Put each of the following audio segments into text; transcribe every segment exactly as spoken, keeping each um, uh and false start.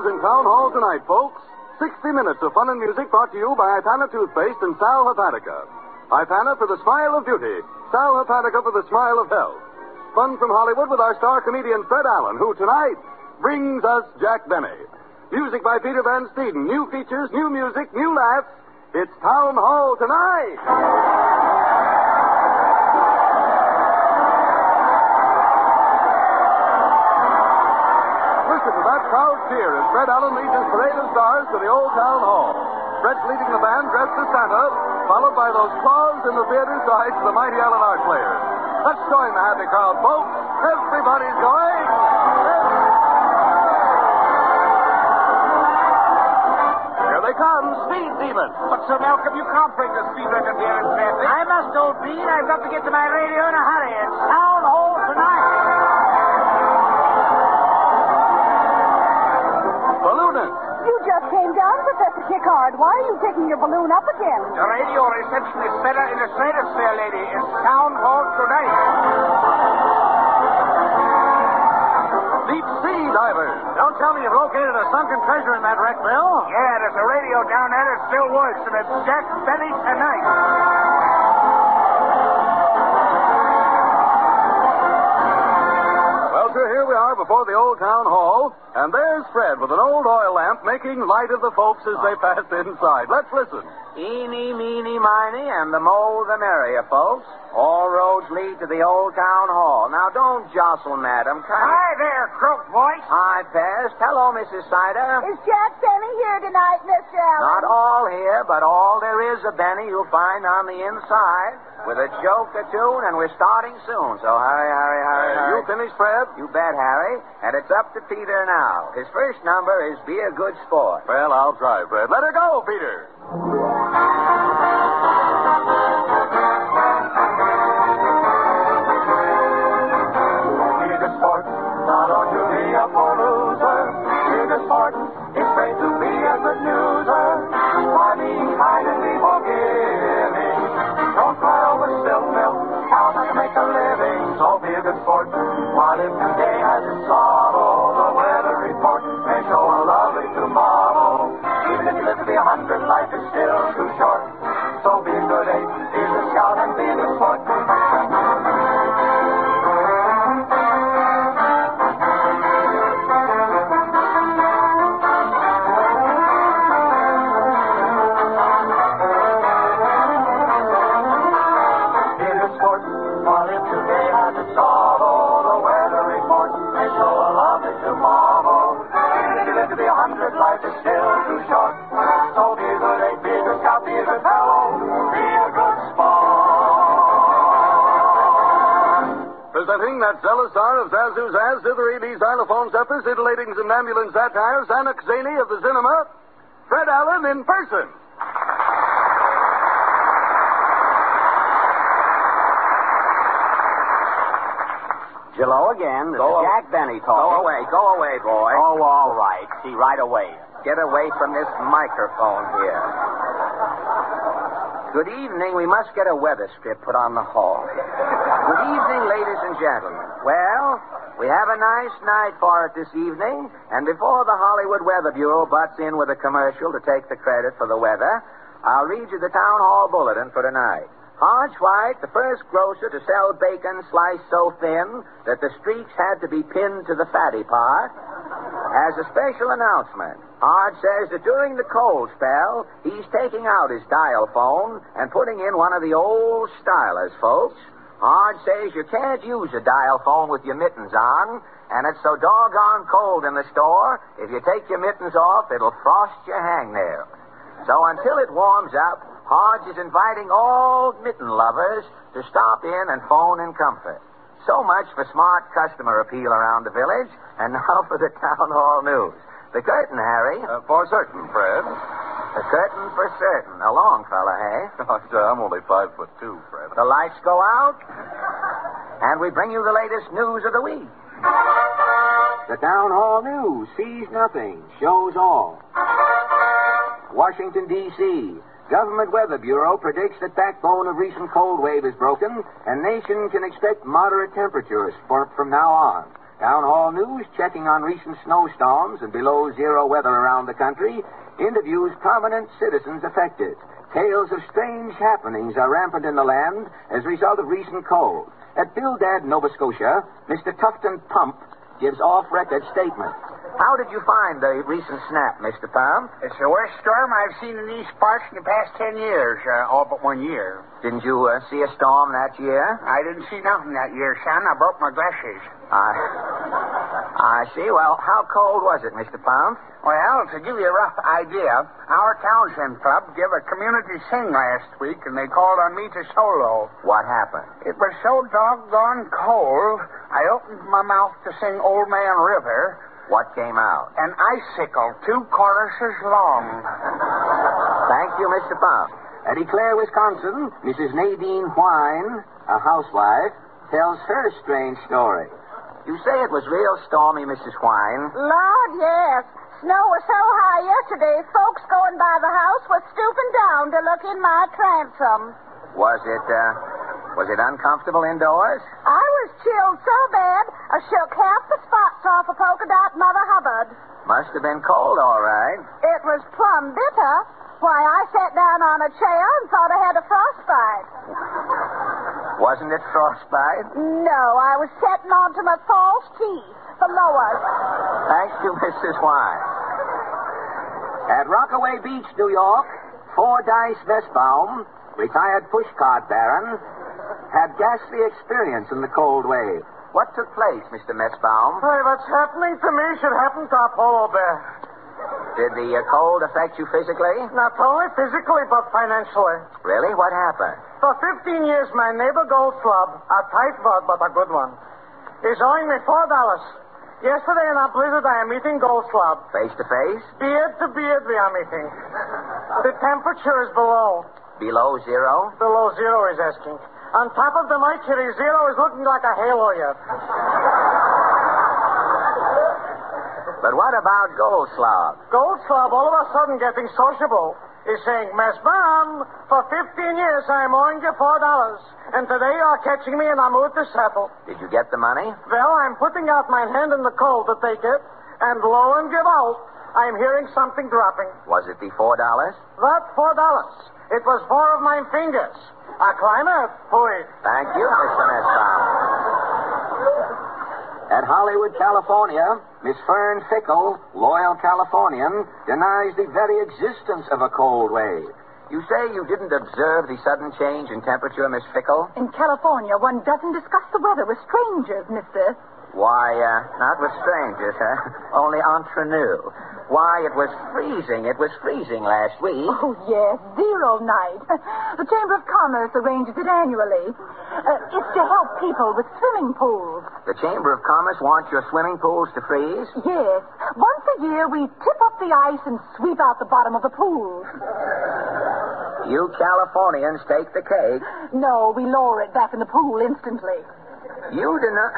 in Town Hall tonight, folks. sixty minutes of fun and music brought to you by Ipana Toothpaste and Sal Hepatica. Ipana for the smile of beauty. Sal Hepatica for the smile of health. Fun from Hollywood with our star comedian Fred Allen, who tonight brings us Jack Benny. Music by Peter Van Steeden. New features, new music, new laughs. It's Town Hall tonight. Listen to that crowd cheer as Fred Allen leads his parade of stars to the old Town Hall. Fred's leading the band dressed as Santa, followed by those claws in the theater sides of the mighty Allen Art Players. Let's join the happy crowd, folks. Everybody's going. Here they come, Speed Demon. But, Sir Malcolm, you can't bring the speed record here in traffic. I must, old bean. I've got to get to my radio in a hurry. It's Town Hall tonight. Balloonist. You just came down, Professor Kickard. Why are you taking your balloon up again? The radio reception is better in the stratosphere, lady. It's Town Hall tonight. Deep Sea Divers. Don't tell me you've located a sunken treasure in that wreck, Bill. Yeah, there's a radio down there that still works, and it's Jack Benny tonight. Well, sir, here we are before the old Town Hall, and there's Fred with an old oil lamp making light of the folks as they pass inside. Let's listen. Eeny, meeny, miny, and the more the merrier, folks. All roads lead to the old Town Hall. Now, don't jostle, madam. Kind Hi there, croak voice. Hi, Pest. Hello, Missus Sider. Is Jack Benny here tonight, Mister Allen? Not all here, but all there is of Benny you'll find on the inside with a joke or two, and we're starting soon. So hurry, hurry, hurry, Uh, hurry. you finished, Fred? You bet, Harry. And it's up to Peter now. His first number is Be a Good Sport. Well, I'll try, Fred. Let her go, Peter. Not on duty a poor loser. Be a sport. It's great to be a good newser. By being kind and be forgiving. Don't cry over spilt milk. How to make a living. So be a good sport. While if today has its sorrow, the weather report may show a lovely tomorrow. Even if you live to be a hundred, life is still too short. So be a good ape, be a good scout, and be a good sport. Life is still too short. So be a good egg, be a good scout, be a good fellow, be a good sport. Presenting that zealous star of Zazu Zaz, Zitheree, xylophone steppers, titillating somnambulant satire, Zanuck Zany of the cinema, Fred Allen in person. Hello again. This Go is a- Jack Benny talking. Go away, go away, boy. Oh, all right. See, right away. Get away from this microphone here. Good evening. We must get a weather strip put on the hall. Good evening, ladies and gentlemen. Well, we have a nice night for it this evening, and before the Hollywood Weather Bureau butts in with a commercial to take the credit for the weather, I'll read you the Town Hall Bulletin for tonight. Hodge White, the first grocer to sell bacon sliced so thin that the streaks had to be pinned to the fatty part, has a special announcement. Hodge says that during the cold spell, he's taking out his dial phone and putting in one of the old stylers, folks. Hodge says you can't use a dial phone with your mittens on, and it's so doggone cold in the store, if you take your mittens off, it'll frost your hangnails. So until it warms up, Hodge is inviting all mitten lovers to stop in and phone in comfort. So much for smart customer appeal around the village, and now for the Town Hall news. The curtain, Harry. Uh, for certain, Fred. The curtain for certain. A long fella, eh? Oh, sir, I'm only five foot two, Fred. The lights go out, and we bring you the latest news of the week. The Town Hall News sees nothing, shows all. Washington, D C Government Weather Bureau predicts that backbone of recent cold wave is broken, and nation can expect moderate temperatures for, from now on. Town Hall News, checking on recent snowstorms and below zero weather around the country, interviews prominent citizens affected. Tales of strange happenings are rampant in the land as a result of recent cold. At Bildad, Nova Scotia, Mister Tufton Pump gives off-record statements. How did you find the recent snap, Mister Pump? It's the worst storm I've seen in these parts in the past ten years, uh, all but one year. Didn't you uh, see a storm that year? I didn't see nothing that year, son. I broke my glasses. I, I see. Well, how cold was it, Mister Pump? Well, to give you a rough idea, our Townsend Club gave a community sing last week, and they called on me to solo. What happened? It was so doggone cold, I opened my mouth to sing Old Man River. What came out? An icicle, two choruses long. Thank you, Mister Pump. At Eau Claire, Wisconsin, Missus Nadine Wine, a housewife, tells her strange story. You say it was real stormy, Missus Wine. Lord, yes. Snow was so high yesterday, folks going by the house were stooping down to look in my transom. Was it, uh, was it uncomfortable indoors? I was chilled so bad, I shook half the spots off a polka dot Mother Hubbard. Must have been cold, all right. It was plumb bitter. Why, I sat down on a chair and thought I had a frostbite. Wasn't it frostbite? No, I was setting onto my false teeth, the lowers. Thank you, Missus Wine. At Rockaway Beach, New York, Fordyce Westbaum, retired pushcart baron, had ghastly experience in the cold wave. What took place, Mister Messbaum? Hey, what's happening to me should happen to a polo bear. Did the uh, cold affect you physically? Not only physically, but financially. Really? What happened? For fifteen years, my neighbor Goldflub, a tight bud, but a good one, is owing me four dollars. Yesterday in a blizzard, I am meeting Goldflub. Face to face? Beard to beard, we are meeting. The temperature is below. Below zero? Below zero, he's asking. On top of the mercury, zero is looking like a halo yet. But what about Goldflub? Goldflub, all of a sudden getting sociable, is saying, Miss Baum, for fifteen years I am owing you four dollars, and today you are catching me in a mood to settle. Did you get the money? Well, I'm putting out my hand in the cold to take it, and lo and give out, I'm hearing something dropping. Was it the four dollars? That four dollars. It was four of my fingers. A climate, boy. Thank you, Mister Messbaum. At Hollywood, California, Miss Fern Fickle, loyal Californian, denies the very existence of a cold wave. You say you didn't observe the sudden change in temperature, Miss Fickle? In California, one doesn't discuss the weather with strangers, mister. Why, uh, not with strangers, huh? Only entre nous. Why, it was freezing. It was freezing last week. Oh, yes, zero night. The Chamber of Commerce arranges it annually. Uh, it's to help people with swimming pools. The Chamber of Commerce wants your swimming pools to freeze? Yes. Once a year, we tip up the ice and sweep out the bottom of the pool. You Californians take the cake. No, we lower it back in the pool instantly. You deny...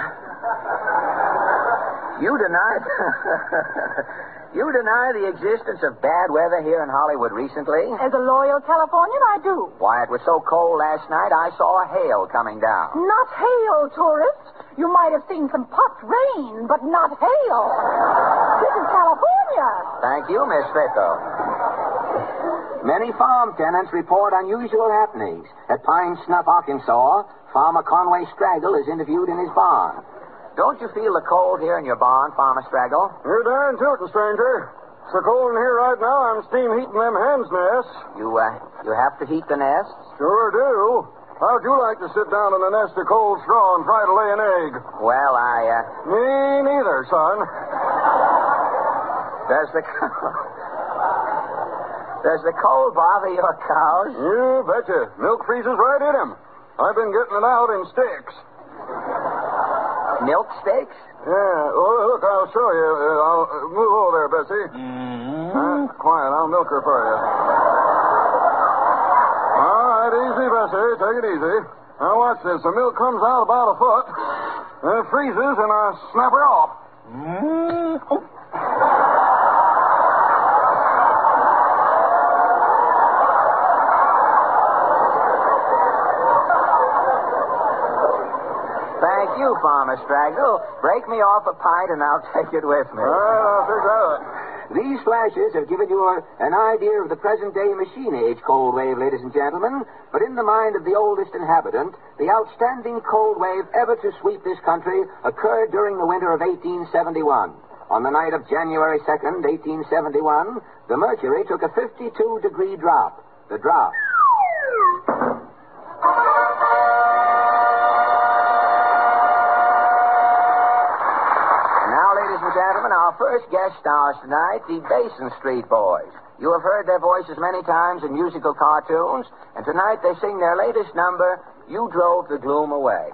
You deny... You deny the existence of bad weather here in Hollywood recently? As a loyal Californian, I do. Why, it was so cold last night, I saw a hail coming down. Not hail, tourist. You might have seen some pot rain, but not hail. This is California. Thank you, Miss Fickle. Many farm tenants report unusual happenings. At Pine Snuff, Arkansas, Farmer Conway Straggle is interviewed in his barn. Don't you feel the cold here in your barn, Farmer Straggle? You're darn tootin', stranger. So cold in here right now, I'm steam heating them hens' nests. You, uh, you have to heat the nests? Sure do. How'd you like to sit down in a nest of cold straw and try to lay an egg? Well, I, uh... Me neither, son. Does the... Does the cold bother your cows? You betcha. Milk freezes right in them. I've been getting it out in sticks. Milk steaks? Yeah. Well, look, I'll show you. Uh, I'll uh, move over there, Bessie. Mm-hmm. Uh, quiet. I'll milk her for you. All right, easy, Bessie. Take it easy. Now, watch this. The milk comes out about a foot, then it freezes, and I snap her off. Mm-hmm. Thank you, you, Farmer Straggle. Break me off a pint and I'll take it with me. All right, I'll figure out. These flashes have given you a, an idea of the present-day machine-age cold wave, ladies and gentlemen. But in the mind of the oldest inhabitant, the outstanding cold wave ever to sweep this country occurred during the winter of eighteen seventy-one. On the night of January second, eighteen seventy-one, the mercury took a fifty-two degree drop. The drop. Gentlemen, our first guest stars tonight, the Basin Street Boys. You have heard their voices many times in musical cartoons, and tonight they sing their latest number, You Drove the Gloom Away.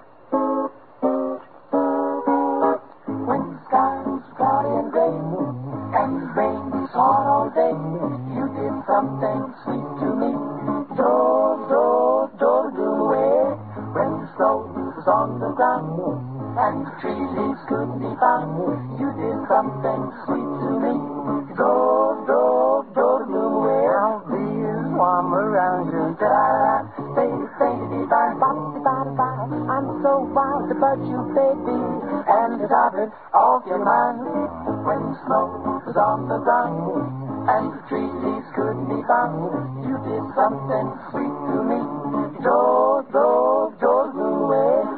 When the sky was cloudy and gray, and the rain was hard all day, you did something sweet to me. Drove, drove, drove the gloom away. When the snow was on the ground, and the tree leaves couldn't be found, you did something sweet to me. Drove, drove, drove the gloom away. I'll be as warm around you. Da-da-da, baby, baby, bye, bye, bye, bye. I'm so wild about you, baby, and the darling off your mind. When the snow was on the ground, and the tree leaves couldn't be found, you did something sweet to me. Drove, drove, drove the gloom away.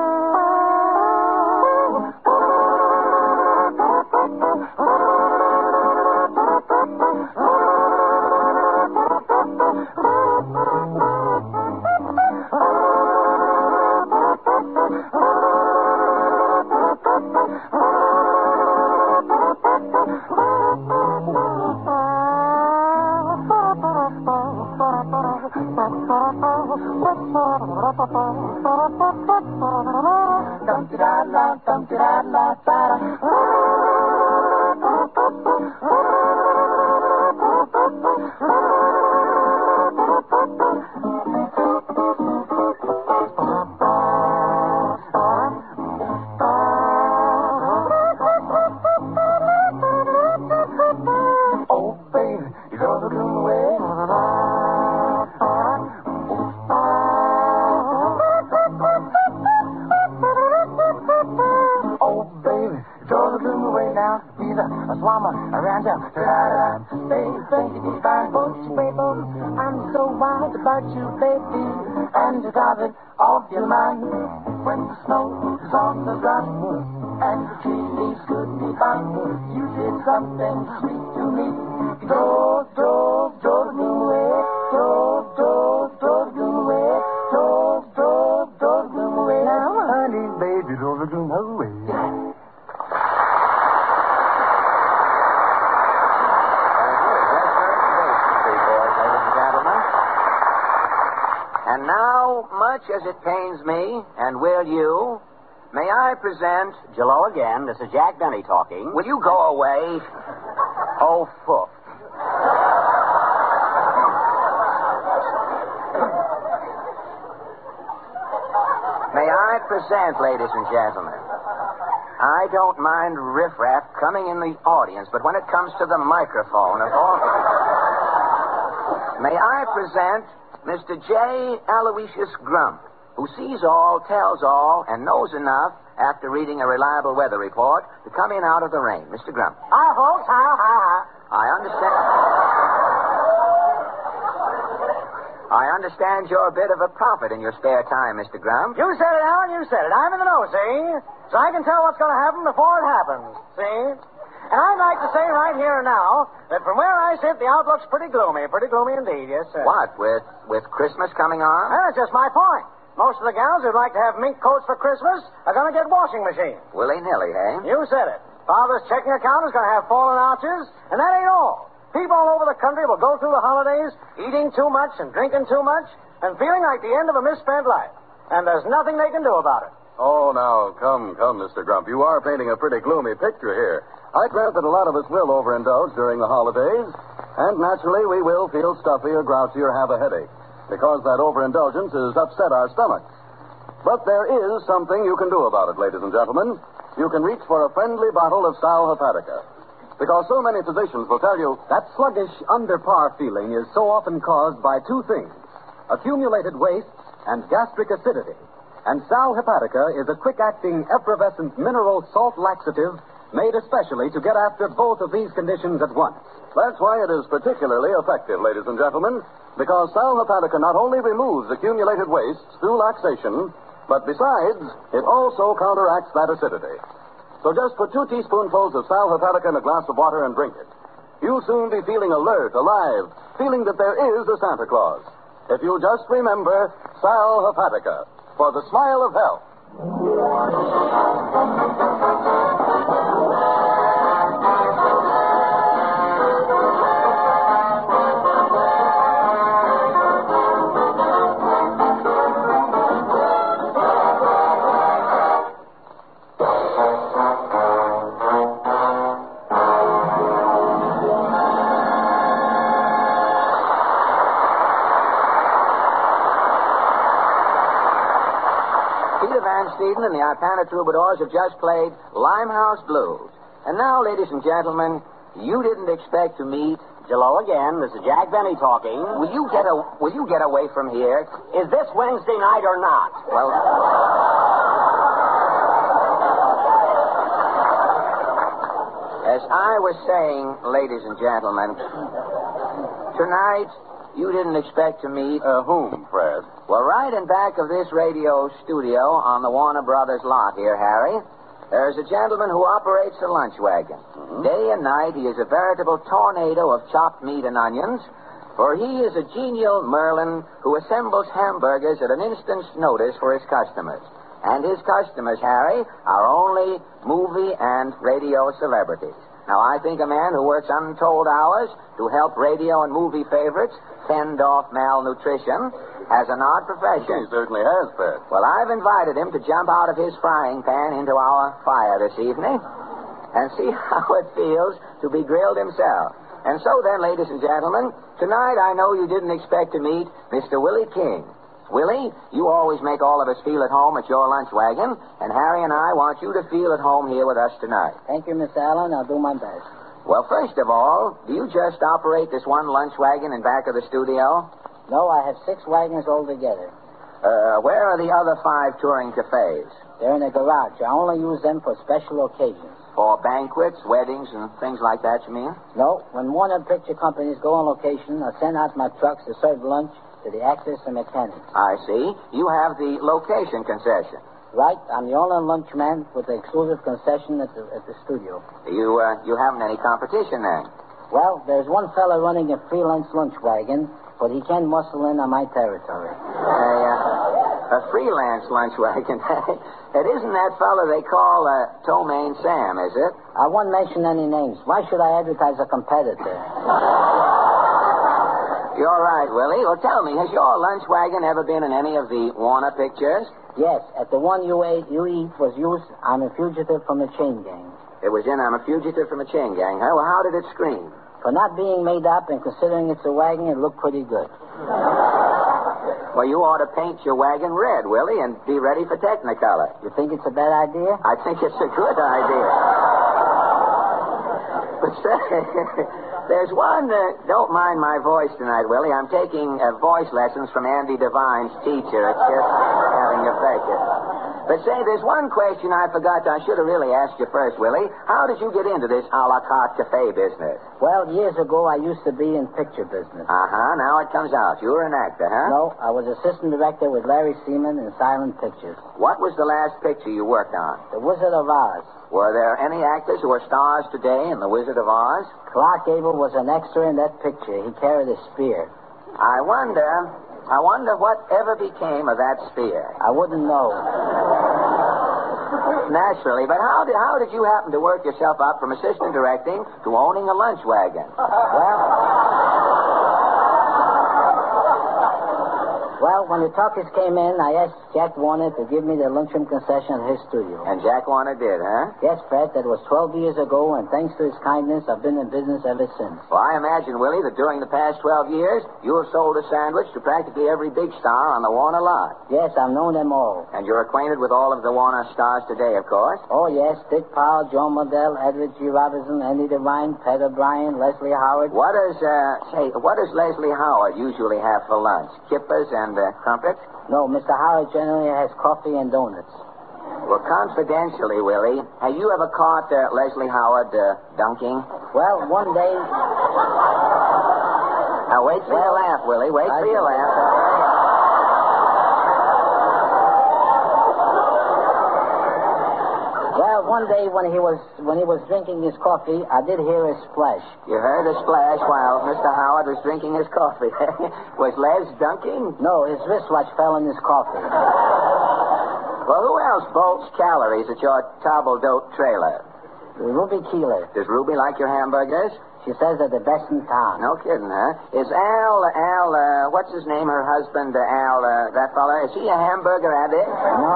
I'm so wild about you, baby, and you got it off your mind. When the snow is on the ground and the tree leaves couldn't be found, you did something sweet to me. Drove, drove, drove the gloom away. Drove, drove, drove the gloom away. Drove, drove, drove the gloom away. Now, honey, baby, drove the gloom away. And now, much as it pains me, and will you, may I present... Jello again, this is Jack Benny talking. Will you go away? Oh, foof. May I present, ladies and gentlemen, I don't mind riffraff coming in the audience, but when it comes to the microphone of all... May I present... Mister J. Aloysius Grump, who sees all, tells all, and knows enough after reading a reliable weather report to come in out of the rain. Mister Grump. Hi, folks. Hi, hi, hi. I understand. I understand you're a bit of a prophet in your spare time, Mister Grump. You said it, Alan. You said it. I'm in the know, see? So I can tell what's going to happen before it happens, see? And I'd like to say right here and now that from where I sit, the outlook's pretty gloomy. Pretty gloomy indeed, yes, sir. What, with with Christmas coming on? Well, that's just my point. Most of the gals who'd like to have mink coats for Christmas are going to get washing machines. Willy-nilly, eh? You said it. Father's checking account is going to have fallen arches, and that ain't all. People all over the country will go through the holidays eating too much and drinking too much and feeling like the end of a misspent life. And there's nothing they can do about it. Oh, now, come, come, Mister Grump. You are painting a pretty gloomy picture here. I grant that a lot of us will overindulge during the holidays, and naturally we will feel stuffy or grouchy or have a headache, because that overindulgence has upset our stomachs. But there is something you can do about it, ladies and gentlemen. You can reach for a friendly bottle of Sal Hepatica, because so many physicians will tell you... That sluggish, under-par feeling is so often caused by two things, accumulated waste and gastric acidity. And Sal Hepatica is a quick-acting, effervescent mineral salt laxative made especially to get after both of these conditions at once. That's why it is particularly effective, ladies and gentlemen, because Sal Hepatica not only removes accumulated wastes through laxation, but besides, it also counteracts that acidity. So just put two teaspoonfuls of Sal Hepatica in a glass of water and drink it. You'll soon be feeling alert, alive, feeling that there is a Santa Claus. If you'll just remember Sal Hepatica for the smile of health. Peter Van Steeden and the Ipana Troubadours have just played Limehouse Blues. And now, ladies and gentlemen, you didn't expect to meet... Hello again. This is Jack Benny talking. Will you get a, will you get away from here? Is this Wednesday night or not? Well... As I was saying, ladies and gentlemen, tonight you didn't expect to meet... Uh, whom, Fred? Well, right in back of this radio studio on the Warner Brothers lot here, Harry, there's a gentleman who operates a lunch wagon. Mm-hmm. Day and night, he is a veritable tornado of chopped meat and onions, for he is a genial Merlin who assembles hamburgers at an instant's notice for his customers. And his customers, Harry, are only movie and radio celebrities. Now, I think a man who works untold hours to help radio and movie favorites fend off malnutrition has an odd profession. He certainly has, Fred. Well, I've invited him to jump out of his frying pan into our fire this evening and see how it feels to be grilled himself. And so then, ladies and gentlemen, tonight I know you didn't expect to meet Mister Willie King. Willie, you always make all of us feel at home at your lunch wagon, and Harry and I want you to feel at home here with us tonight. Thank you, Miss Allen. I'll do my best. Well, first of all, do you just operate this one lunch wagon in back of the studio? No, I have six wagons altogether. Uh, where are the other five touring cafes? They're in the garage. I only use them for special occasions. For banquets, weddings, and things like that, you mean? No, when Warner Picture companies go on location, I send out my trucks to serve lunch to the actors and mechanics. I see. You have the location concession. Right. I'm the only lunchman with the exclusive concession at the, at the studio. You, uh, you haven't any competition then? Well, there's one fella running a freelance lunch wagon, but he can muscle in on my territory. A, uh, a freelance lunch wagon? It isn't that fella they call uh, Tomaine Sam, is it? I won't mention any names. Why should I advertise a competitor? You're right, Willie. Well, tell me, has your lunch wagon ever been in any of the Warner pictures? Yes. At the one you ate, you eat was used, I'm a fugitive from the chain gang. It was in I'm a fugitive from a chain gang, huh? Well, how did it scream? For not being made up and considering it's a wagon, it looked pretty good. Well, you ought to paint your wagon red, Willie, and be ready for Technicolor. You think it's a bad idea? I think it's a good idea. But say, there's one, uh, don't mind my voice tonight, Willie. I'm taking uh, voice lessons from Andy Devine's teacher. It's just having effect. But say, there's one question I forgot. I should have really asked you first, Willie. How did you get into this a la carte cafe business? Well, years ago, I used to be in picture business. Uh-huh. Now it comes out. You were an actor, huh? No, I was assistant director with Larry Seaman in silent pictures. What was the last picture you worked on? The Wizard of Oz. Were there any actors who are stars today in The Wizard of Oz? Clark Gable was an extra in that picture. He carried a spear. I wonder... I wonder what ever became of that spear. I wouldn't know. Naturally, but how did how did you happen to work yourself up from assistant directing to owning a lunch wagon? Well, well, when the talkies came in, I asked Jack Warner to give me the lunchroom concession at his studio. And Jack Warner did, huh? Yes, Fred. That was twelve years ago, and thanks to his kindness, I've been in business ever since. Well, I imagine, Willie, that during the past twelve years, you have sold a sandwich to practically every big star on the Warner lot. Yes, I've known them all. And you're acquainted with all of the Warner stars today, of course? Oh, yes. Dick Powell, Joan Modell, Edward G. Robinson, Andy Devine, Pat O'Brien, Leslie Howard. What does, uh, say, what does Leslie Howard usually have for lunch? Kippers and and uh, crumpets? No, Mister Howard generally has coffee and donuts. Well, confidentially, Willie, have you ever caught uh, Leslie Howard uh, dunking? Well, one day... Now, wait till Well, you laugh, Willie. Wait I till you see. laugh. Well, one day when he was when he was drinking his coffee, I did hear a splash. You heard a splash while Mister Howard was drinking his coffee. Was Les dunking? No, his wristwatch fell in his coffee. Well, who else bolts calories at your table-d'hote trailer? Ruby Keeler. Does Ruby like your hamburgers? She says they're the best in town. No kidding, huh? Is Al, Al, uh, what's his name, her husband, uh, Al, uh, that fella, is he a hamburger addict? No.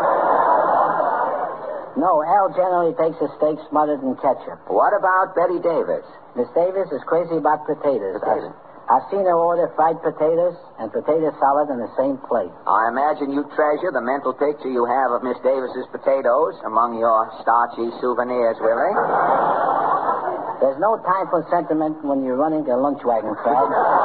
No, Al generally takes his steak smothered in ketchup. What about Betty Davis? Miss Davis is crazy about potatoes. Potatoes. I've, I've seen her order fried potatoes and potato salad in the same plate. I imagine you treasure the mental picture you have of Miss Davis's potatoes among your starchy souvenirs, Willie. There's no time for sentiment when you're running a lunch wagon, Fred.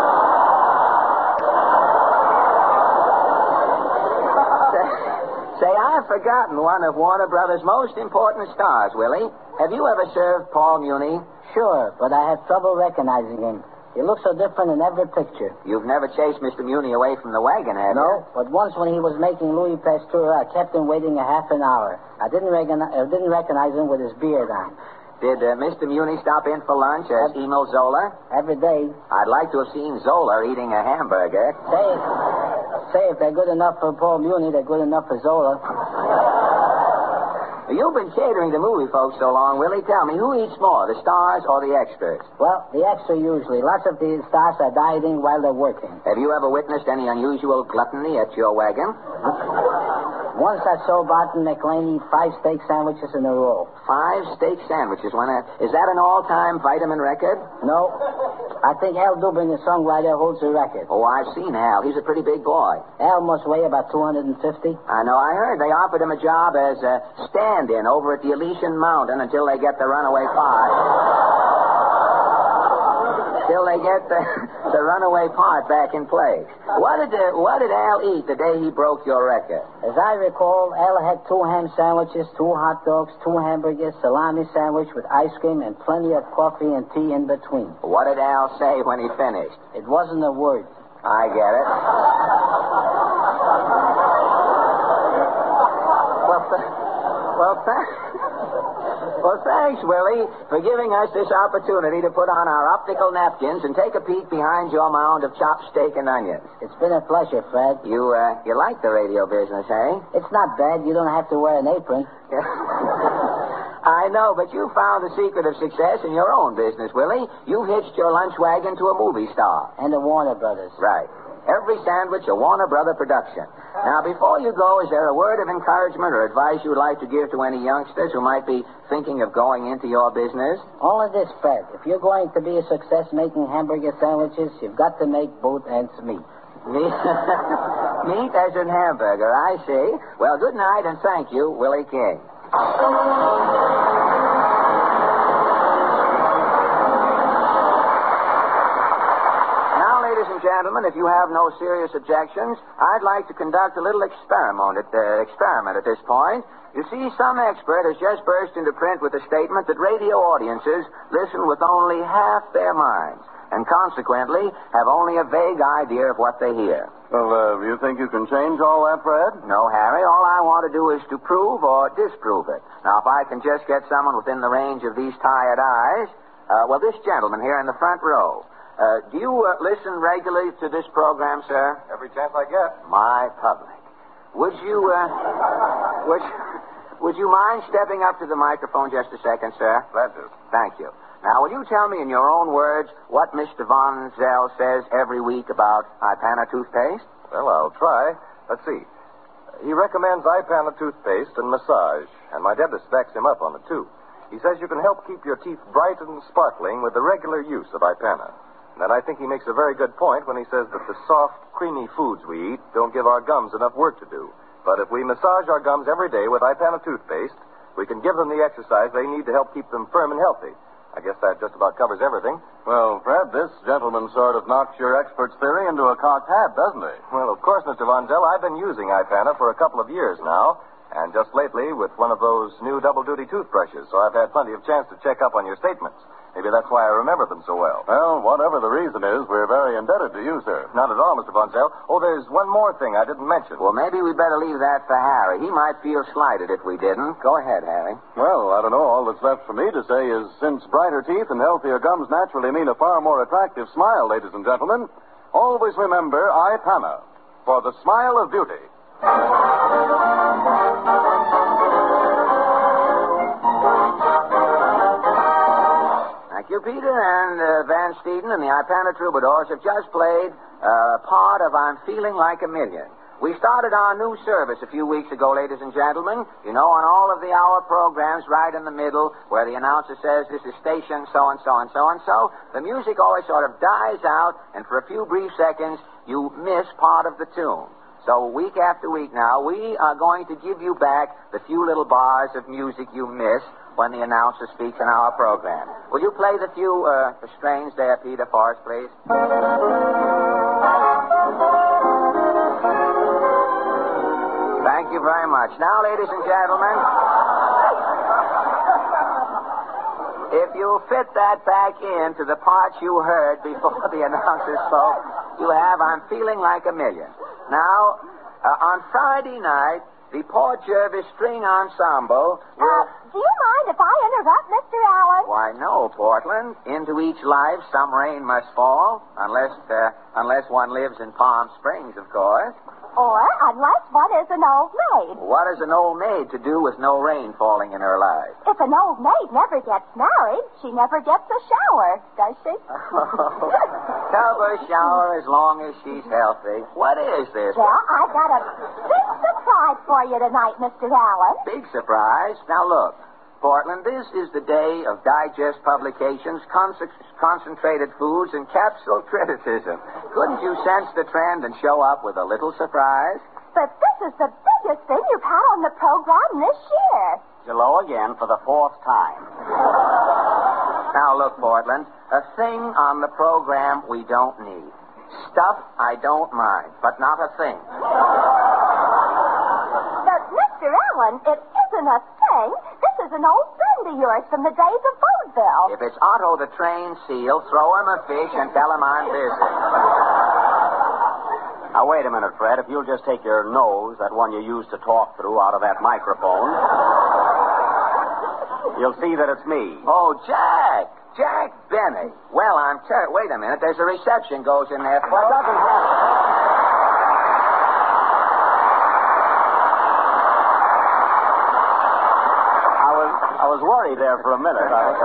Say, I've forgotten one of Warner Brothers' most important stars, Willie. Have you ever served Paul Muni? Sure, but I have trouble recognizing him. He looks so different in every picture. You've never chased Mister Muni away from the wagon, have you? No, but once when he was making Louis Pasteur, I kept him waiting a half an hour. I didn't, recognize, I didn't recognize him with his beard on. Did uh, Mister Muni stop in for lunch as Every- Emil Zola? Every day. I'd like to have seen Zola eating a hamburger. Say, say if they're good enough for Paul Muni, they're good enough for Zola. You've been catering to movie folks so long, Willie. Tell me, who eats more, the stars or the extras? Well, the extra usually. Lots of the stars are dieting while they're working. Have you ever witnessed any unusual gluttony at your wagon? Once I saw Barton McLean eat five steak sandwiches in a row. Five steak sandwiches. When a, is that an all-time vitamin record? No. I think Al Dubin, the songwriter, holds the record. Oh, I've seen Al. He's a pretty big boy. Al must weigh about two hundred fifty. I know. I heard they offered him a job as a stand-in over at the Elysian Mountain until they get the runaway part. Till they get the, the runaway part back in place. What did uh, what did Al eat the day he broke your record? As I recall, Al had two ham sandwiches, two hot dogs, two hamburgers, salami sandwich with ice cream, and plenty of coffee and tea in between. What did Al say when he finished? It wasn't a word. I get it. Well, th- well, th- well, thanks, Willie, for giving us this opportunity to put on our optical napkins and take a peek behind your mound of chopped steak and onions. It's been a pleasure, Fred. You, uh, you like the radio business, eh? It's not bad. You don't have to wear an apron. I know, but you found the secret of success in your own business, Willie. You hitched your lunch wagon to a movie star. And the Warner Brothers. Right. Every sandwich a Warner Brother production. Now, before you go, is there a word of encouragement or advice you'd like to give to any youngsters who might be thinking of going into your business? Only this, Fred. If you're going to be a success making hamburger sandwiches, you've got to make both ends meet. Meat? Meat as in hamburger, I see. Well, good night and thank you, Willie King. Ladies and gentlemen, if you have no serious objections, I'd like to conduct a little experiment at, uh, experiment at this point. You see, some expert has just burst into print with a statement that radio audiences listen with only half their minds, and consequently have only a vague idea of what they hear. Well, uh, you think you can change all that, Fred? No, Harry. All I want to do is to prove or disprove it. Now, if I can just get someone within the range of these tired eyes, uh, well, this gentleman here in the front row. Uh, do you uh, listen regularly to this program, sir? Every chance I get. My public. Would you, uh, would, would you mind stepping up to the microphone just a second, sir? Glad to. Thank you. Now, will you tell me in your own words what Mister Von Zell says every week about Ipana toothpaste? Well, I'll try. Let's see. He recommends Ipana toothpaste and massage, and my dentist backs him up on it, too. He says you can help keep your teeth bright and sparkling with the regular use of Ipana. And then I think he makes a very good point when he says that the soft, creamy foods we eat don't give our gums enough work to do. But if we massage our gums every day with Ipana toothpaste, we can give them the exercise they need to help keep them firm and healthy. I guess that just about covers everything. Well, Fred, this gentleman sort of knocks your expert's theory into a cocked hat, doesn't he? Well, of course, Mister Von Zell, I've been using Ipana for a couple of years now, and just lately with one of those new double-duty toothbrushes, so I've had plenty of chance to check up on your statements. Maybe that's why I remember them so well. Well, whatever the reason is, we're very indebted to you, sir. Not at all, Mister Von Zell. Oh, there's one more thing I didn't mention. Well, maybe we better leave that for Harry. He might feel slighted if we didn't. Go ahead, Harry. Well, I don't know. All that's left for me to say is since brighter teeth and healthier gums naturally mean a far more attractive smile, ladies and gentlemen, always remember Ipana for the smile of beauty. Thank you, Peter, and uh, Van Steeden and the Ipana Troubadours have just played uh, part of I'm Feeling Like a Million. We started our new service a few weeks ago, ladies and gentlemen. You know, on all of the hour programs, right in the middle, where the announcer says, this is station so-and-so and so-and-so, the music always sort of dies out, and for a few brief seconds, you miss part of the tune. So week after week now, we are going to give you back the few little bars of music you miss when the announcer speaks in our program. Will you play the few uh, strains there, Peter, for us, please? Thank you very much. Now, ladies and gentlemen, if you fit that back into the parts you heard before the announcer spoke, you have I'm Feeling Like a Million. Now, uh, on Friday night, the Port Jervis String Ensemble will... Uh, do you mind if I interrupt, Mister Allen? Why, no, Portland. Into each life, some rain must fall, unless uh, unless one lives in Palm Springs, of course. Or unless one is an old maid. What has an old maid to do with no rain falling in her life? If an old maid never gets married, she never gets a shower, does she? Tub or shower as long as she's healthy. What is this? Well, I got a big surprise for you tonight, Mister Allen. Big surprise? Now, look. Portland, this is the day of digest publications, con- concentrated foods, and capsule criticism. Couldn't you sense the trend and show up with a little surprise? But this is the biggest thing you've had on the program this year. Hello again for the fourth time. Now, look, Portland, a thing on the program we don't need. Stuff I don't mind, but not a thing. But, Mister Allen, it isn't a thing. This is an old friend of yours from the days of vaudeville. If it's Otto the Train Seal, throw him a fish and tell him I'm busy. Now, wait a minute, Fred. If you'll just take your nose, that one you used to talk through, out of that microphone, you'll see that it's me. Oh, Jack. Jack Benny. Well, I'm ter- Wait a minute. There's a reception goes in there. What doesn't happen? I was worried there for a minute. I was...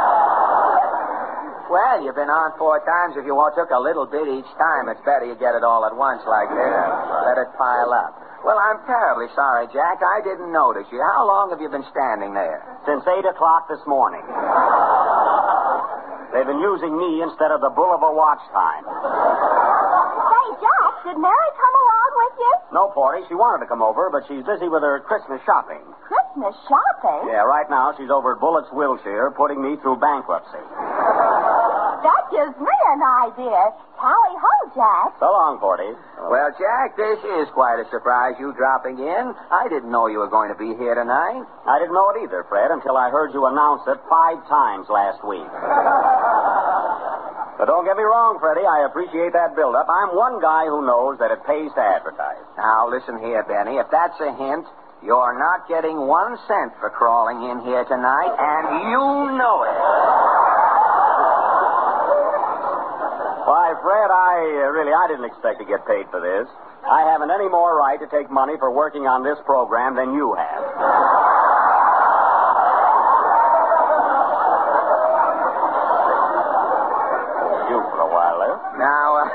Well, you've been on four times. If you want, took a little bit each time, it's better you get it all at once like this. Let it pile up. Well, I'm terribly sorry, Jack. I didn't notice you. How long have you been standing there? Since eight o'clock this morning. They've been using me instead of the Boulevard watch time. Say, Jack, did Mary come along with you? No, Porty. She wanted to come over, but she's busy with her Christmas shopping. Christmas shopping? Yeah, right now she's over at Bullett's Wilshire putting me through bankruptcy. That gives me an idea. Tally ho, Jack. So long, Porty. Well, Jack, this is quite a surprise, you dropping in. I didn't know you were going to be here tonight. I didn't know it either, Fred, until I heard you announce it five times last week. But don't get me wrong, Freddie. I appreciate that build-up. I'm one guy who knows that it pays to advertise. Now, listen here, Benny. If that's a hint, you're not getting one cent for crawling in here tonight, and you know it. Why, Fred, I uh, really, I didn't expect to get paid for this. I haven't any more right to take money for working on this program than you have. You for a while there. Now, uh,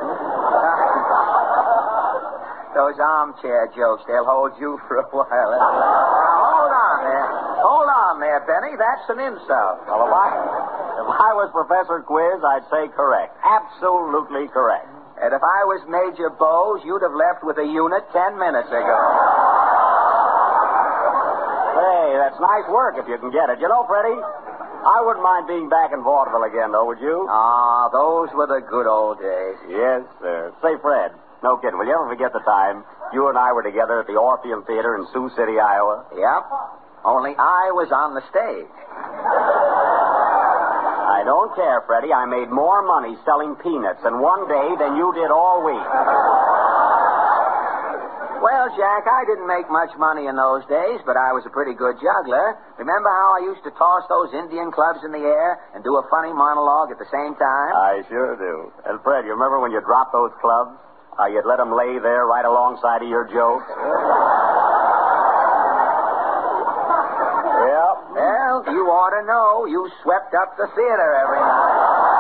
those armchair jokes, they'll hold you for a while. Now, hold on there. Hold on there, Benny. That's an insult. Well, if I, if I was Professor Quiz, I'd say correct. Absolutely correct. And if I was Major Bowes, you'd have left with a unit ten minutes ago. Hey, that's nice work if you can get it. You know, Freddie, I wouldn't mind being back in vaudeville again, though, would you? Ah, those were the good old days. Yes, sir. Say, Fred, no kidding, will you ever forget the time you and I were together at the Orpheum Theater in Sioux City, Iowa? Yep. Only I was on the stage. I don't care, Freddie. I made more money selling peanuts in one day than you did all week. Well, Jack, I didn't make much money in those days, but I was a pretty good juggler. Remember how I used to toss those Indian clubs in the air and do a funny monologue at the same time? I sure do. And, Fred, you remember when you dropped those clubs? How you'd let them lay there right alongside of your jokes? Yep. Well, you ought to know. You swept up the theater every night.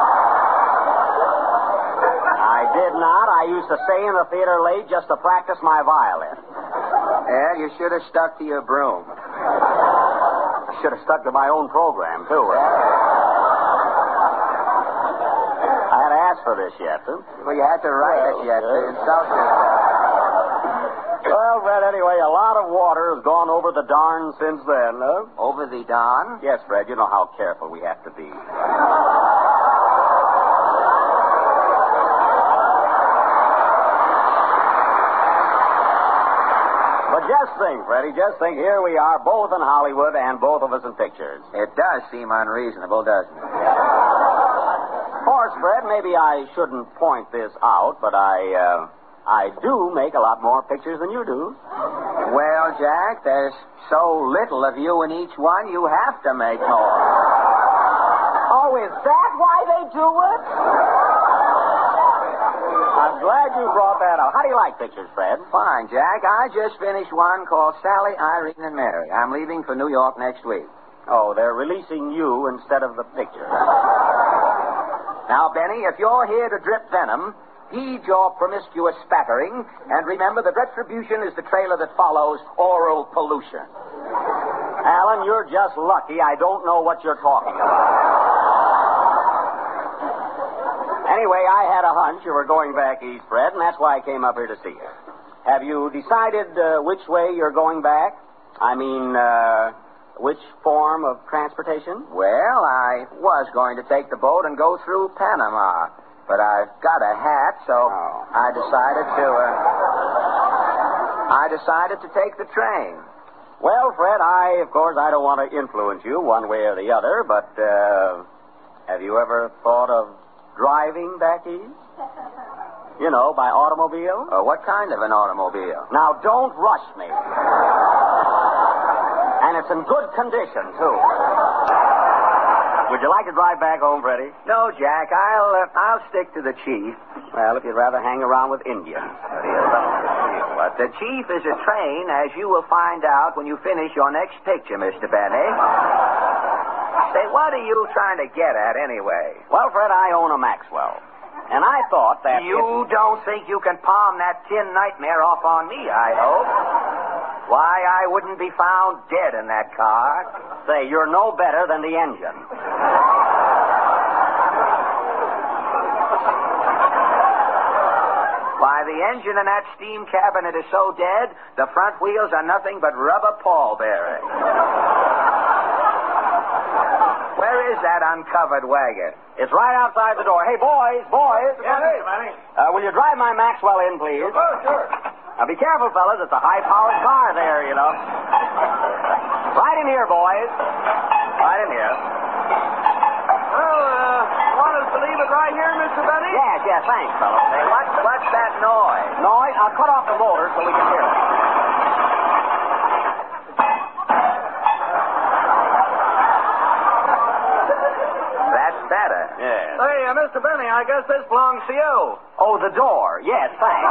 I did not. I used to stay in the theater late just to practice my violin. Yeah, you should have stuck to your broom. I should have stuck to my own program, too. I had to ask for this yet, huh? Well, you had to write well, it yet to insult yourself. Well, Fred, anyway, a lot of water has gone over the Don since then, huh? Over the Don? Yes, Fred. You know how careful we have to be. But just think, Freddie, just think, here we are, both in Hollywood and both of us in pictures. It does seem unreasonable, doesn't it? Of course, Fred, maybe I shouldn't point this out, but I, uh, I do make a lot more pictures than you do. Well, Jack, there's so little of you in each one, you have to make more. Oh, is that why they do it? I'm glad you brought that up. How do you like pictures, Fred? Fine, Jack. I just finished one called Sally, Irene, and Mary. I'm leaving for New York next week. Oh, they're releasing you instead of the picture. Now, Benny, if you're here to drip venom, heed your promiscuous spattering, and remember that retribution is the trailer that follows oral pollution. Alan, you're just lucky I don't know what you're talking about. Anyway, I had a hunch you were going back east, Fred, and that's why I came up here to see you. Have you decided uh, which way you're going back? I mean, uh, which form of transportation? Well, I was going to take the boat and go through Panama, but I've got a hat, so oh. I decided to, uh, I decided to take the train. Well, Fred, I, of course, I don't want to influence you one way or the other, but, uh, have you ever thought of driving back east? You know, by automobile? Uh, what kind of an automobile? Now, don't rush me. And it's in good condition, too. Would you like to drive back home, Freddie? No, Jack. I'll uh, I'll stick to the chief. Well, if you'd rather hang around with Indians. But the chief is a train, as you will find out when you finish your next picture, Mister Benny. Say, what are you trying to get at, anyway? Well, Fred, I own a Maxwell. And I thought that... You if... don't think you can palm that tin nightmare off on me, I hope. Why, I wouldn't be found dead in that car. Say, you're no better than the engine. Why, the engine in that steam cabinet is so dead, the front wheels are nothing but rubber pallbearers. Where is that uncovered wagon? It's right outside the door. Hey, boys, boys. Yes, Mister Benny. Uh, will you drive my Maxwell in, please? Oh, sure. Now, be careful, fellas. It's a high-powered car there, you know. Right in here, boys. Right in here. Well, uh, want us to leave it right here, Mister Benny? Yes, yes, thanks, fellas. Hey, what's, what's that noise? Noise? I'll cut off the motor so we can hear it. Better. Yes. Hey, uh, Mister Benny, I guess this belongs to you. Oh, the door. Yes, thanks.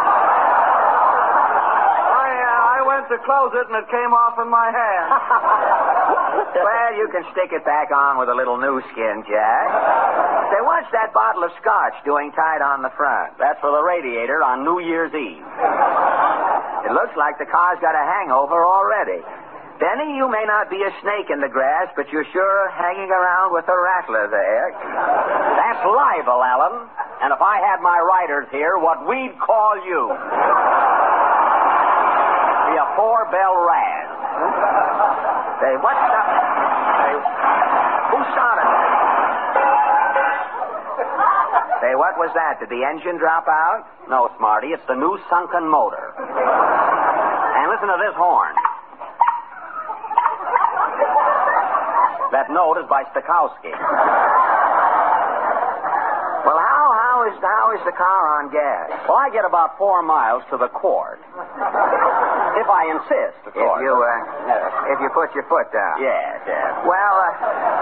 I, uh, I went to close it and it came off in my hand. Well, you can stick it back on with a little new skin, Jack. Say, what's that bottle of scotch doing tied on the front? That's for the radiator on New Year's Eve. It looks like the car's got a hangover already. Benny, you may not be a snake in the grass, but you're sure hanging around with a rattler there. That's libel, Alan. And if I had my writers here, what we'd call you. Be a four-bell raz. Say, what's the... Say, Who started it? Say, what was that? Did the engine drop out? No, Smarty, it's the new sunken motor. And listen to this horn. That note is by Stokowski. Well, how how is how is the car on gas? Well, I get about four miles to the quart. If I insist, of If course. you uh, if you put your foot down. Yes, yes. Well, uh,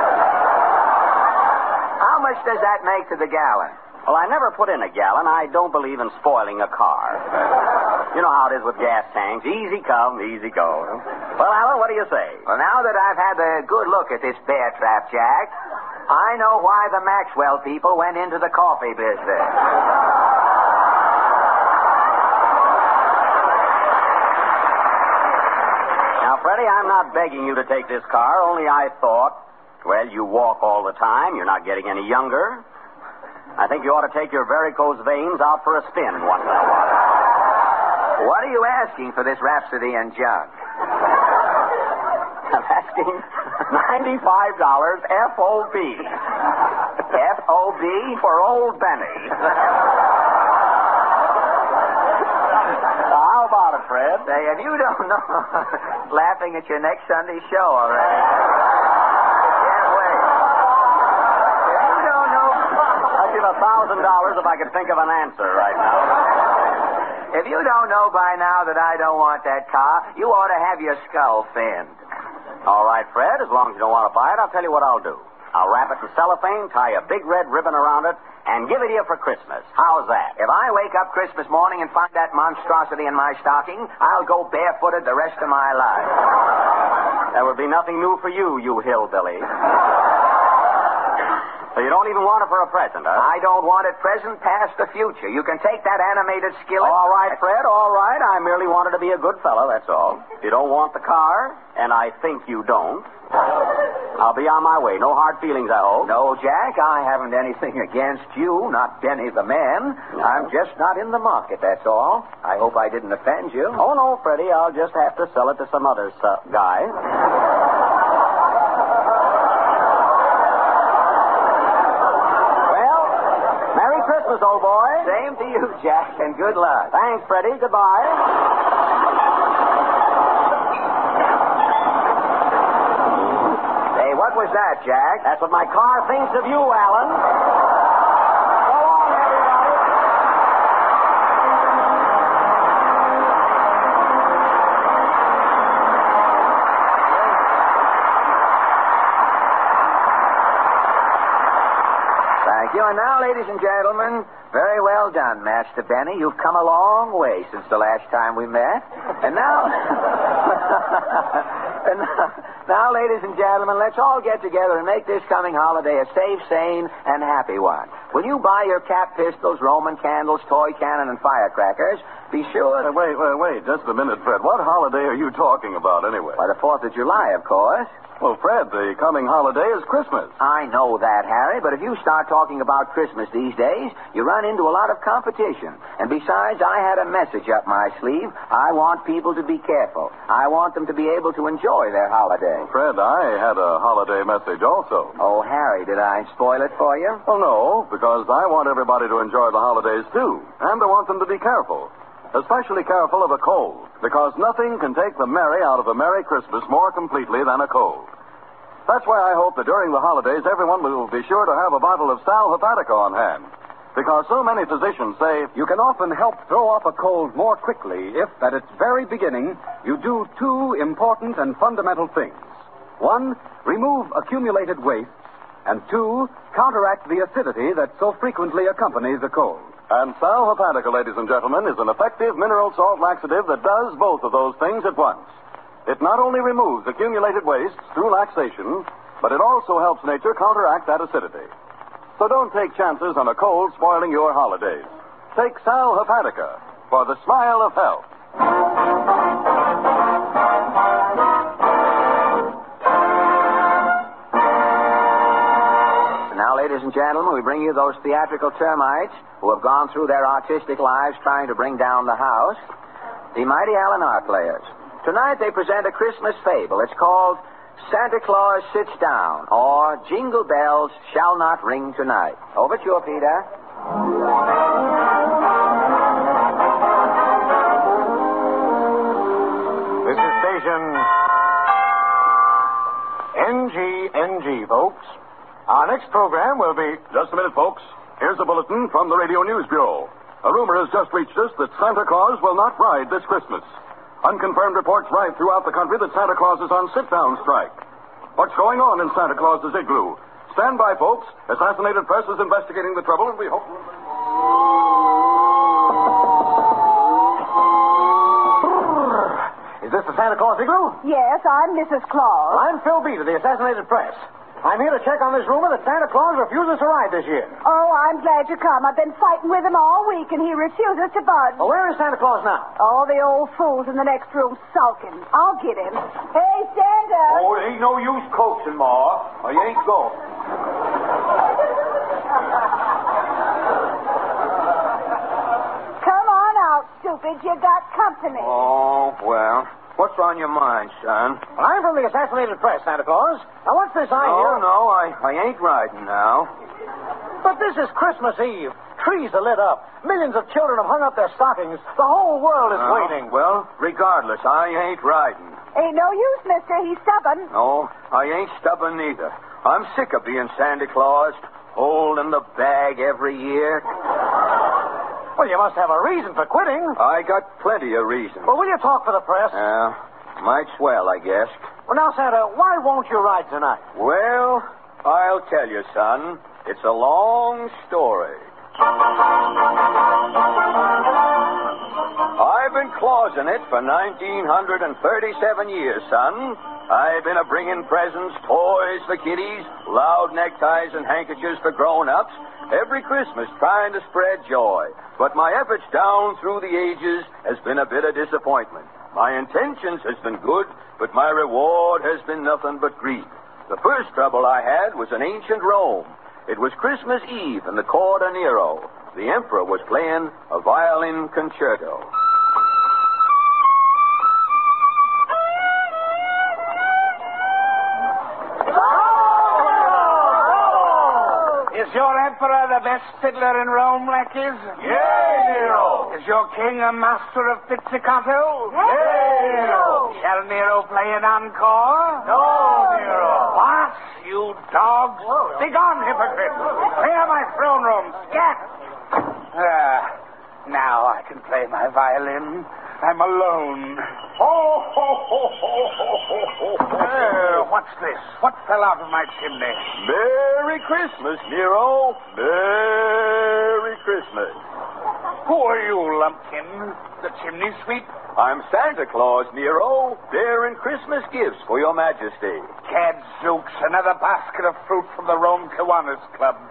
how much does that make to the gallon? Well, I never put in a gallon. I don't believe in spoiling a car. You know how it is with gas tanks. Easy come, easy go. Well, Alan, what do you say? Well, now that I've had a good look at this bear trap, Jack, I know why the Maxwell people went into the coffee business. Now, Freddie, I'm not begging you to take this car, only I thought, well, you walk all the time. You're not getting any younger. I think you ought to take your varicose veins out for a spin once in a while. What are you asking for this Rhapsody and junk? I'm asking ninety-five dollars F O B. F O B for Old Benny. How about it, Fred? Say, and you don't know. Laughing at your next Sunday show already. Can't wait. If you don't know. I'd give a thousand dollars if I could think of an answer right now. If you don't know by now that I don't want that car, you ought to have your skull thinned. All right, Fred, as long as you don't want to buy it, I'll tell you what I'll do. I'll wrap it in cellophane, tie a big red ribbon around it, and give it to you for Christmas. How's that? If I wake up Christmas morning and find that monstrosity in my stocking, I'll go barefooted the rest of my life. There would be nothing new for you, you hillbilly. So you don't even want it for a present, huh? I don't want it present, past, the future. You can take that animated skillet. All right, Fred, all right. I merely wanted to be a good fellow, that's all. You don't want the car, and I think you don't. I'll be on my way. No hard feelings, I hope. No, Jack, I haven't anything against you, not Benny the man. No. I'm just not in the market, that's all. I hope I didn't offend you. Oh, no, Freddie, I'll just have to sell it to some other uh, guy. Christmas, old boy. Same to you, Jack, and good luck. Thanks, Freddie. Goodbye. Hey, what was that, Jack? That's what my car thinks of you, Alan. So long, everybody. Thank you. And now, ladies and gentlemen, very well done, Master Benny. You've come a long way since the last time we met. And now, and now, now, ladies and gentlemen, let's all get together and make this coming holiday a safe, sane, and happy one. When you buy your cap pistols, Roman candles, toy cannon, and firecrackers, be sure to... Uh, wait, wait, wait, just a minute, Fred. What holiday are you talking about, anyway? By the fourth of July, of course. Well, Fred, the coming holiday is Christmas. I know that, Harry, but if you start talking about Christmas these days, you run into a lot of competition. And besides, I had a message up my sleeve. I want people to be careful. I want them to be able to enjoy their holiday. Fred, I had a holiday message also. Oh, Harry, did I spoil it for you? Well, no, because I want everybody to enjoy the holidays, too. And I want them to be careful. Especially careful of a cold, because nothing can take the merry out of a Merry Christmas more completely than a cold. That's why I hope that during the holidays, everyone will be sure to have a bottle of Sal Hepatica on hand. Because so many physicians say... You can often help throw off a cold more quickly if, at its very beginning, you do two important and fundamental things. One, remove accumulated waste. And two, counteract the acidity that so frequently accompanies a cold. And Sal Hepatica, ladies and gentlemen, is an effective mineral salt laxative that does both of those things at once. It not only removes accumulated wastes through laxation, but it also helps nature counteract that acidity. So don't take chances on a cold spoiling your holidays. Take Sal Hepatica for the smile of health. Now, ladies and gentlemen, we bring you those theatrical termites who have gone through their artistic lives trying to bring down the house, the mighty Allen Art Players. Tonight they present a Christmas fable. It's called Santa Claus Sits Down, or Jingle Bells Shall Not Ring Tonight. Overture, Peter. This is station N G N G, folks. Our next program will be... Just a minute, folks. Here's a bulletin from the Radio News Bureau. A rumor has just reached us that Santa Claus will not ride this Christmas. Unconfirmed reports ride throughout the country that Santa Claus is on sit-down strike. What's going on in Santa Claus's igloo? Stand by, folks. Assassinated Press is investigating the trouble, and we hope... Is this the Santa Claus igloo? Yes, I'm Missus Claus. I'm Phil Beat of the Assassinated Press. I'm here to check on this rumor that Santa Claus refuses to ride this year. Oh, I'm glad you come. I've been fighting with him all week, and he refuses to budge. Well, where is Santa Claus now? Oh, the old fool's in the next room sulking. I'll get him. Hey, Santa! Oh, it ain't no use coaxing, Ma. Or you ain't going. Come on out, stupid. You got company. Oh, well. What's on your mind, son? Well, I'm from the Assassinated Press, Santa Claus. Now, what's this I hear? Oh, no, I, I ain't riding now. But this is Christmas Eve. Trees are lit up. Millions of children have hung up their stockings. The whole world is Oh, waiting. Well, regardless, I ain't riding. Ain't no use, mister. He's stubborn. No, I ain't stubborn neither. I'm sick of being Santa Claus, holding the bag every year. Well, you must have a reason for quitting. I got plenty of reasons. Well, will you talk for the press? Yeah, might swell, I guess. Well, now, Santa, why won't you ride tonight? Well, I'll tell you, son. It's a long story. I've been clausing it for nineteen thirty-seven years, son. I've been a-bringing presents, toys for kiddies, loud neckties and handkerchiefs for grown-ups, every Christmas trying to spread joy. But my efforts down through the ages has been a bit of disappointment. My intentions has been good, but my reward has been nothing but grief. The first trouble I had was in ancient Rome. It was Christmas Eve in the court of Nero. The emperor was playing a violin concerto. Is your emperor the best fiddler in Rome, lackeys? Yay, Nero! Is your king a master of pizzicato? Yay, Nero! Shall Nero play an encore? No, Nero! What, you dogs? Begone, hypocrite! Clear my throne room! Scat! Ah, now I can play my violin. I'm alone. Ho, ho, ho, ho, ho, ho, ho. Uh, what's this? What fell out of my chimney? Merry Christmas, Nero. Merry Christmas. Who are you, Lumpkin? The chimney sweep? I'm Santa Claus, Nero, bearing Christmas gifts for your majesty. Gadzooks, another basket of fruit from the Rome Kiwanis Club.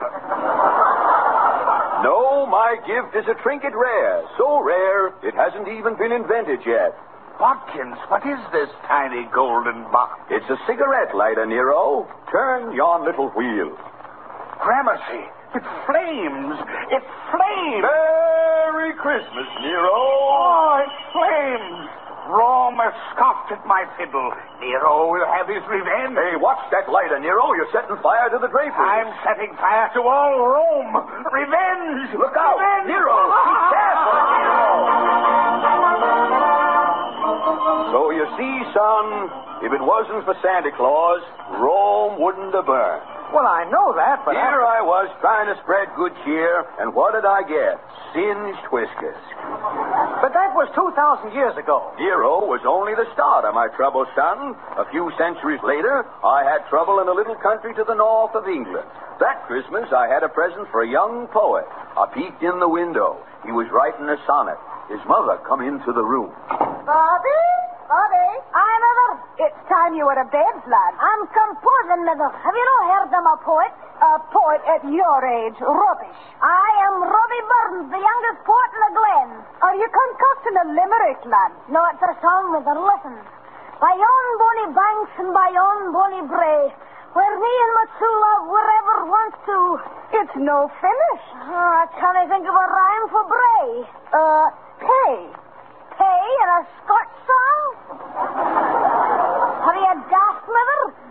No, my gift is a trinket rare. So rare, it hasn't even been invented yet. Watkins, what is this tiny golden box? It's a cigarette lighter, Nero. Turn yon little wheel. Gramercy, it flames. It flames. Merry Christmas, Nero. Oh, it flames. Rome has scoffed at my fiddle. Nero will have his revenge. Hey, watch that lighter, Nero. You're setting fire to the drapery. I'm setting fire to all Rome. Revenge! Look out! Revenge! Nero! Keep careful, Nero! So you see, son, if it wasn't for Santa Claus, Rome wouldn't have burned. Well, I know that, but... Here I was trying to spread good cheer, and what did I get? Singed whiskers. But that was two thousand years ago. Nero was only the start of my trouble, son. A few centuries later, I had trouble in a little country to the north of England. That Christmas, I had a present for a young poet. I peeked in the window. He was writing a sonnet. His mother come into the room. Bobby? Bobby? Hi, Mother. It's time you were to bed, lad. I'm composing, Mother. Have you not heard of a poet? A poet at your age. Rubbish. I am Robbie Burns, the youngest poet in the Glen. Are you concocting a limerick, lad? No, it's a song, Mother. Listen. By yon bonny banks and by yon bonny brae, where me and my true love were ever once to... It's no finish. Oh, I can't think of a rhyme for bray. Uh, pay. Pay in a Scotch song? Have you a daft, Mother?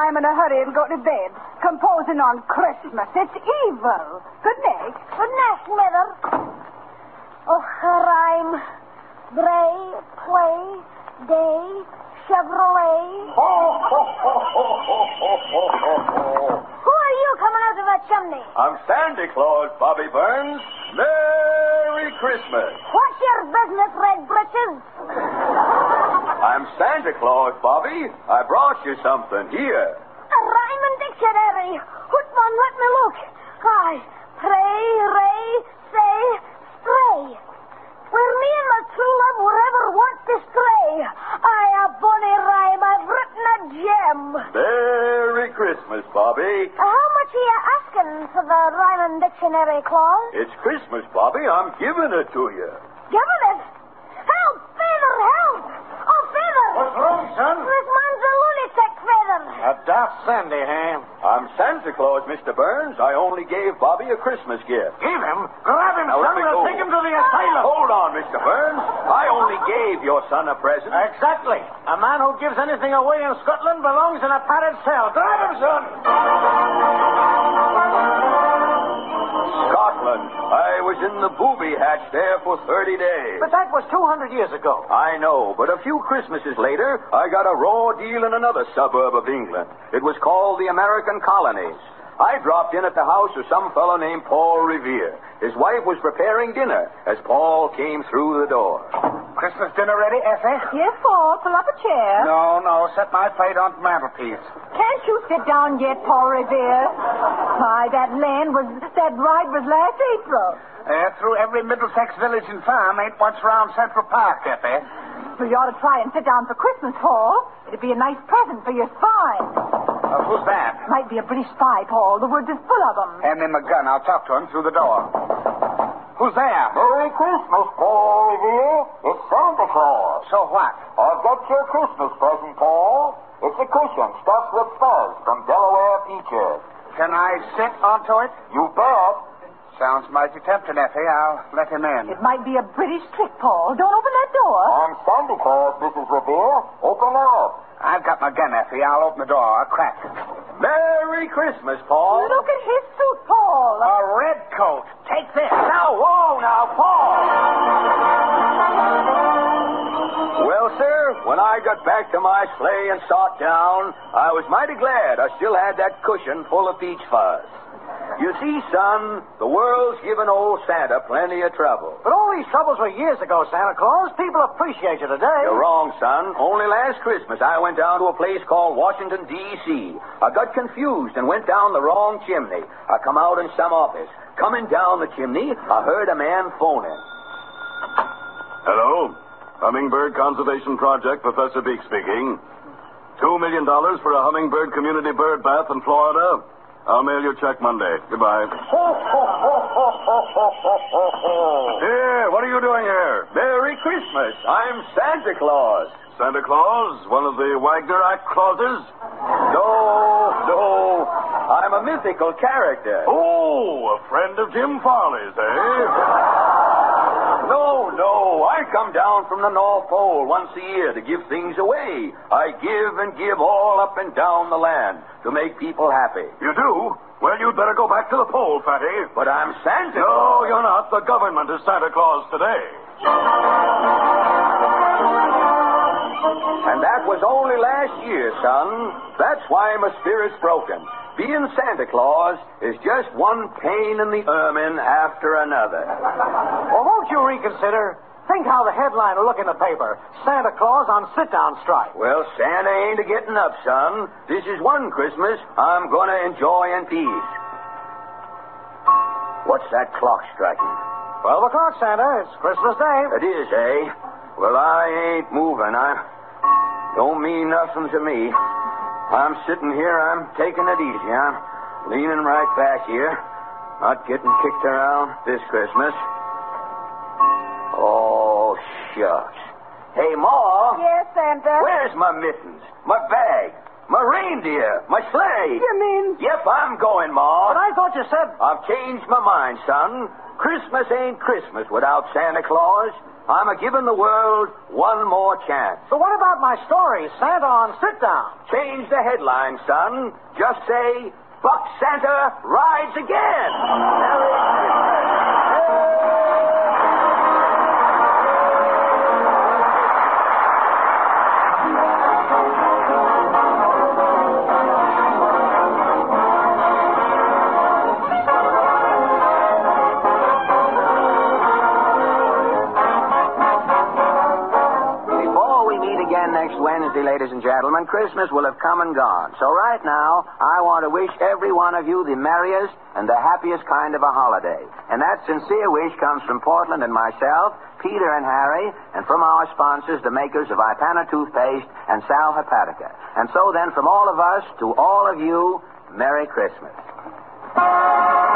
I'm in a hurry and go to bed. Composing on Christmas. It's evil. Good night. Good night, Mother. Oh, rhyme. Bray, play, day, Chevrolet. Ho, ho, ho, ho, ho, ho, ho, ho. Who are you coming out of that chimney? I'm Santa Claus, Bobby Burns. Merry Christmas. What's your business, Red Britches? I'm Santa Claus, Bobby. I brought you something. Here. A rhyming dictionary. What one? Let me look. I pray, ray, say, stray. Where me and my true love would ever want to stray. I, a bonny rhyme, I've written a gem. Merry Christmas, Bobby. Uh, how much are you asking for the rhyming dictionary, Claus? It's Christmas, Bobby. I'm giving it to you. Giving it? Help, Feather, help! Oh, Feather! What's wrong, son? This man's a lunatic, Feather. A daft Sandy, huh? I'm Santa Claus, Mister Burns. I only gave Bobby a Christmas gift. Give him? Grab him, Now, son. let me We'll go. take him to the asylum. Hold on, Mister Burns. I only gave your son a present. Exactly. A man who gives anything away in Scotland belongs in a padded cell. Grab him, son. Scotland. I was in the booby hatch there for thirty days. But that was two hundred years ago. I know, but a few Christmases later, I got a raw deal in another suburb of England. It was called the American Colonies. I dropped in at the house of some fellow named Paul Revere. His wife was preparing dinner as Paul came through the door. Christmas dinner ready, Effie? Yes, Paul. Pull up a chair. No, no. Set my plate on the mantelpiece. Can't you sit down yet, Paul Revere? My, that land was, that ride was last April. Uh, through every Middlesex village and farm ain't once round Central Park, Effie. So you ought to try and sit down for Christmas, Paul. It'd be a nice present for your spine. Uh, who's that? Might be a British spy, Paul. The woods is full of them. Hand me my gun. I'll talk to him through the door. Who's there? Merry Christmas, Paul Revere. It's Santa Claus. So what? I've got your Christmas present, Paul. It's a cushion stuffed with fuzz from Delaware peaches. Can I sit onto it? You bet. Sounds mighty tempting, Effie. I'll let him in. It might be a British trick, Paul. Don't open that door. I'm Santa Claus, Missus Revere. Open up. I've got my gun, Effie. I'll open the door. I'll crack. Merry Christmas, Paul. Look at his suit, Paul. A red coat. Take this. Now, whoa, now, Paul. Well, sir, when I got back to my sleigh and sat down, I was mighty glad I still had that cushion full of peach fuzz. You see, son, the world's given old Santa plenty of trouble. But all these troubles were years ago, Santa Claus. People appreciate you today. You're wrong, son. Only last Christmas I went down to a place called Washington, D C I got confused and went down the wrong chimney. I come out in some office. Coming down the chimney, I heard a man phoning. Hello? Hummingbird Conservation Project, Professor Beak speaking. Two million dollars for a hummingbird community bird bath in Florida. I'll mail your check Monday. Goodbye. Here, what are you doing here? Merry Christmas. I'm Santa Claus. Santa Claus? One of the Wagner Act clauses? No, no. I'm a mythical character. Oh, a friend of Jim Farley's, eh? No, no. I come down from the North Pole once a year to give things away. I give and give all up and down the land to make people happy. You do? Well, you'd better go back to the pole, Fatty. But I'm Santa. No, you're not. The government is Santa Claus today. And that was only last year, son. That's why my spirit's broken. Being Santa Claus is just one pain in the ermine after another. Well, won't you reconsider? Think how the headline will look in the paper. Santa Claus on sit-down strike. Well, Santa ain't a-getting up, son. This is one Christmas I'm going to enjoy in peace. What's that clock striking? Twelve o'clock, Santa. It's Christmas Day. It is, eh? Well, I ain't moving. I don't mean nothing to me. I'm sitting here. I'm taking it easy. I'm leaning right back here. Not getting kicked around this Christmas. Oh, shucks. Hey, Ma. Yes, Santa. Where's my mittens? My bag? My reindeer? My sleigh? You mean? Yep, I'm going, Ma. But I thought you said... I've changed my mind, son. Christmas Christmas ain't Christmas without Santa Claus. I'm a giving the world one more chance. So what about my story, Santa on Sit Down? Change the headline, son. Just say, Buck Santa rides again. Merry Christmas. Next Wednesday, ladies and gentlemen, Christmas will have come and gone. So right now, I want to wish every one of you the merriest and the happiest kind of a holiday. And that sincere wish comes from Portland and myself, Peter and Harry, and from our sponsors, the makers of Ipana toothpaste and Sal Hepatica. And so then, from all of us to all of you, Merry Christmas.